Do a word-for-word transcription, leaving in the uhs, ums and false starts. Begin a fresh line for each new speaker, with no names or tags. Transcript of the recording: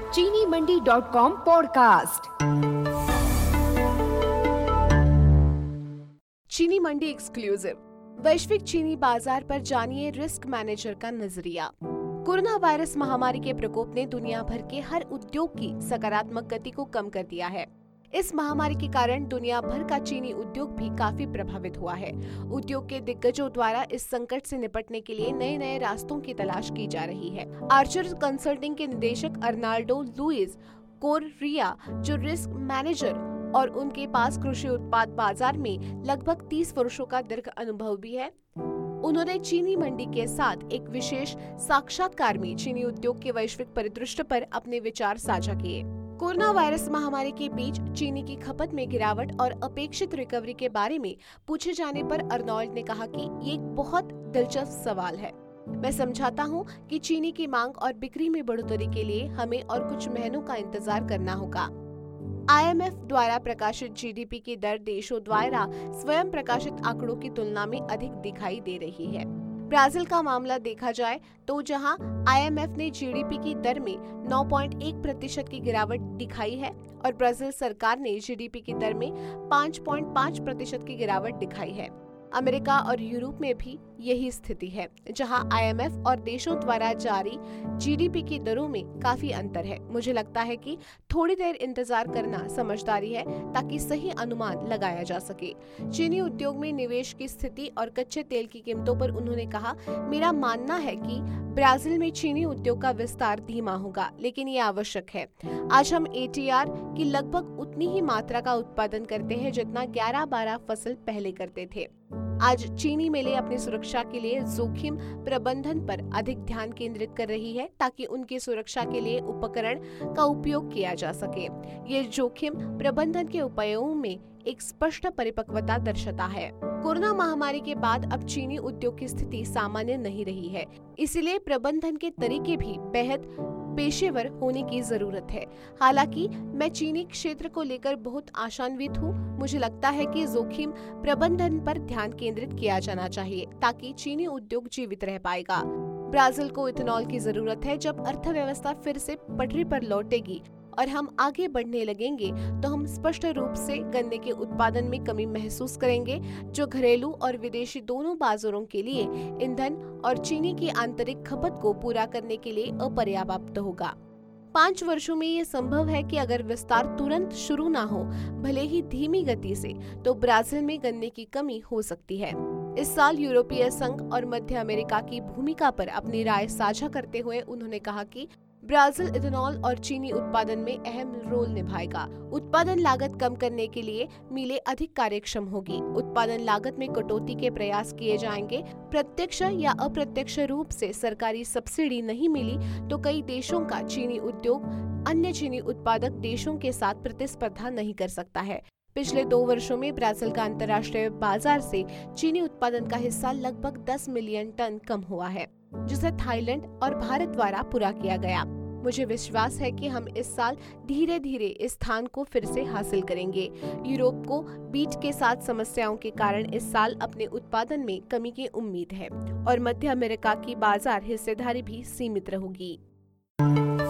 चीनी मंडी dot com podcast.
चीनी मंडी exclusive. वैश्विक चीनी बाजार पर जानिए रिस्क मैनेजर का नजरिया। कोरोना वायरस महामारी के प्रकोप ने दुनिया भर के हर उद्योग की सकारात्मक गति को कम कर दिया है। इस महामारी के कारण दुनिया भर का चीनी उद्योग भी काफी प्रभावित हुआ है। उद्योग के दिग्गजों द्वारा इस संकट से निपटने के लिए नए नए रास्तों की तलाश की जा रही है। आर्चर कंसल्टिंग के निदेशक अर्नाल्डो लुइस कोर्रिया, जो रिस्क मैनेजर और उनके पास कृषि उत्पाद बाजार में लगभग तीस वर्षों का दीर्घ अनुभव भी है, उन्होंने चीनी मंडी के साथ एक विशेष साक्षात्कार में चीनी उद्योग के वैश्विक परिदृश्य पर अपने विचार साझा किए। कोरोना वायरस महामारी के बीच चीनी की खपत में गिरावट और अपेक्षित रिकवरी के बारे में पूछे जाने पर अर्नोल्ड ने कहा कि ये एक बहुत दिलचस्प सवाल है। मैं समझाता हूँ कि चीनी की मांग और बिक्री में बढ़ोतरी के लिए हमें और कुछ महीनों का इंतजार करना होगा। आई एम एफ द्वारा प्रकाशित जी डी पी की दर देशों द्वारा स्वयं प्रकाशित आंकड़ों की तुलना में अधिक दिखाई दे रही है। ब्राजील का मामला देखा जाए तो जहां आई एम एफ ने जी डी पी की दर में नौ पॉइंट एक प्रतिशत की गिरावट दिखाई है और ब्राजील सरकार ने जी डी पी की दर में पाँच पॉइंट पाँच प्रतिशत की गिरावट दिखाई है। अमेरिका और यूरोप में भी यही स्थिति है, जहां आई एम एफ और देशों द्वारा जारी जी डी पी की दरों में काफी अंतर है। मुझे लगता है कि थोड़ी देर इंतजार करना समझदारी है ताकि सही अनुमान लगाया जा सके। चीनी उद्योग में निवेश की स्थिति और कच्चे तेल की कीमतों पर उन्होंने कहा, मेरा मानना है कि ब्राजील में चीनी उद्योग का विस्तार धीमा होगा, लेकिन ये आवश्यक है। आज हम ए टी आर की लगभग उतनी ही मात्रा का उत्पादन करते हैं जितना ग्यारह बारह फसल पहले करते थे। आज चीनी मिलें अपनी सुरक्षा के लिए जोखिम प्रबंधन पर अधिक ध्यान केंद्रित कर रही है ताकि उनकी सुरक्षा के लिए उपकरण का उपयोग किया जा सके। ये जोखिम प्रबंधन के उपायों में एक स्पष्ट परिपक्वता दर्शाता है। कोरोना महामारी के बाद अब चीनी उद्योग की स्थिति सामान्य नहीं रही है, इसलिए प्रबंधन के तरीके भी बेहद पेशेवर होने की जरूरत है। हालांकि मैं चीनी क्षेत्र को लेकर बहुत आशान्वित हूँ। मुझे लगता है कि जोखिम प्रबंधन पर ध्यान केंद्रित किया जाना चाहिए ताकि चीनी उद्योग जीवित रह पाएगा। ब्राजील को इथेनॉल की जरूरत है। जब अर्थव्यवस्था फिर से पटरी पर लौटेगी और हम आगे बढ़ने लगेंगे तो हम स्पष्ट रूप से गन्ने के उत्पादन में कमी महसूस करेंगे, जो घरेलू और विदेशी दोनों बाजारों के लिए ईंधन और चीनी की आंतरिक खपत को पूरा करने के लिए अपर्याप्त होगा। पाँच वर्षों में ये संभव है कि अगर विस्तार तुरंत शुरू ना हो, भले ही धीमी गति से, तो ब्राजील में गन्ने की कमी हो सकती है। इस साल यूरोपीय संघ और मध्य अमेरिका की भूमिका पर अपनी राय साझा करते हुए उन्होंने कहा कि ब्राजील इथेनॉल और चीनी उत्पादन में अहम रोल निभाएगा। उत्पादन लागत कम करने के लिए मिलें अधिक कार्यक्षम होगी। उत्पादन लागत में कटौती के प्रयास किए जाएंगे। प्रत्यक्ष या अप्रत्यक्ष रूप से सरकारी सब्सिडी नहीं मिली तो कई देशों का चीनी उद्योग अन्य चीनी उत्पादक देशों के साथ प्रतिस्पर्धा नहीं कर सकता है। पिछले दो वर्षों में ब्राजील का अंतर्राष्ट्रीय बाजार से चीनी उत्पादन का हिस्सा लगभग दस मिलियन टन कम हुआ है, जिसे थाईलैंड और भारत द्वारा पूरा किया गया। मुझे विश्वास है कि हम इस साल धीरे धीरे इस स्थान को फिर से हासिल करेंगे। यूरोप को बीज के साथ समस्याओं के कारण इस साल अपने उत्पादन में कमी की उम्मीद है और मध्य अमेरिका की बाजार हिस्सेदारी भी सीमित रहेगी।